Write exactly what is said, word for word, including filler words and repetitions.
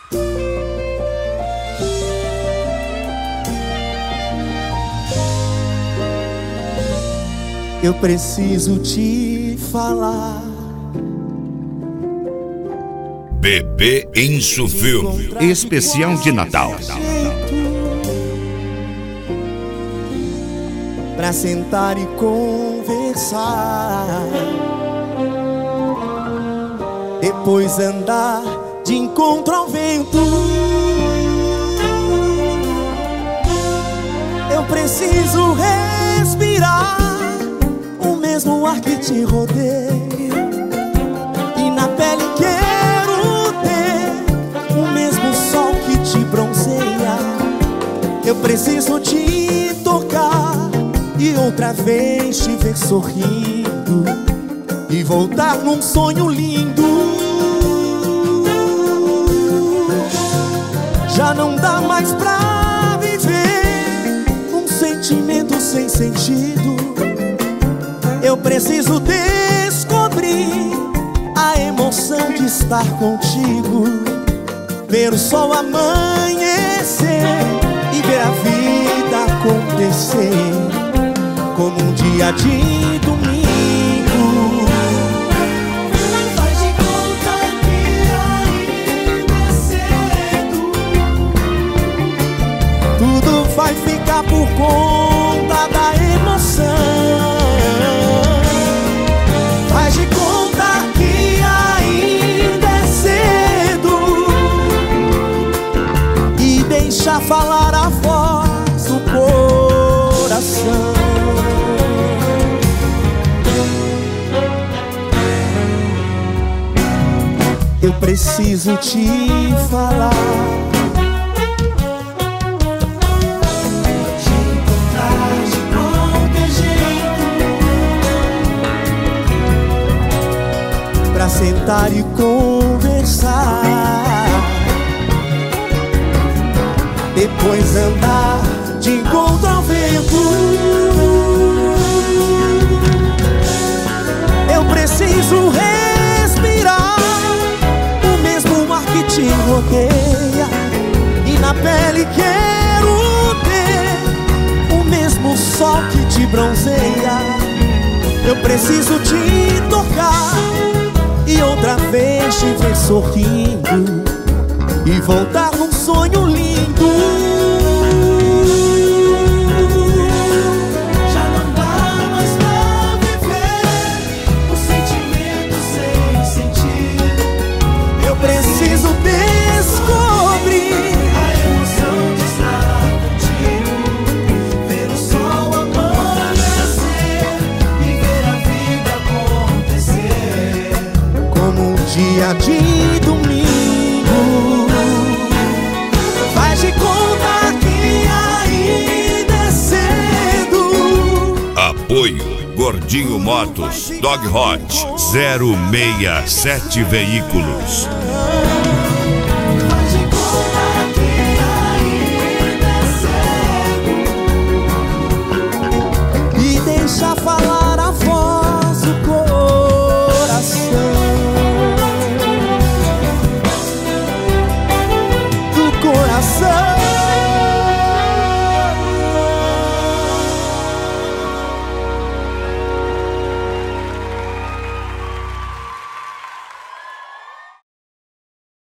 Eu preciso te falar. Bebê Enso Filme, especial de Natal. Pra sentar e conversar, depois andar de encontro ao vento. Eu preciso respirar o mesmo ar que te rodeia, e na pele quero ter o mesmo sol que te bronzeia. Eu preciso te tocar e outra vez te ver sorrindo e voltar num sonho lindo. Já não dá mais pra viver um sentimento sem sentido. Eu preciso descobrir a emoção de estar contigo, ver o sol amanhecer e ver a vida acontecer como um dia de domingo. Faz de conta que ainda é cedo. Tudo vai ficar por conta da emoção. Faz de conta que ainda é cedo e deixa falar a voz do coração. Eu preciso te falar. Te encontrar de qualquer jeito. Pra sentar e conversar, depois andar de encontro ao vento. Eu preciso respirar o mesmo ar que te rodeia, e na pele quero ter o mesmo sol que te bronzeia. Eu preciso te tocar e outra vez te ver sorrindo e voltar num sonho lindo. Já não dá mais pra viver um sentimento sem sentido. Eu preciso descobrir A emoção de estar contigo, ver o sol amanhecer e ver a vida acontecer como um dia de domingo. Faz de conta que ainda é cedo. Apoio Gordinho Motos, Dog Hot, zero seis sete Veículos.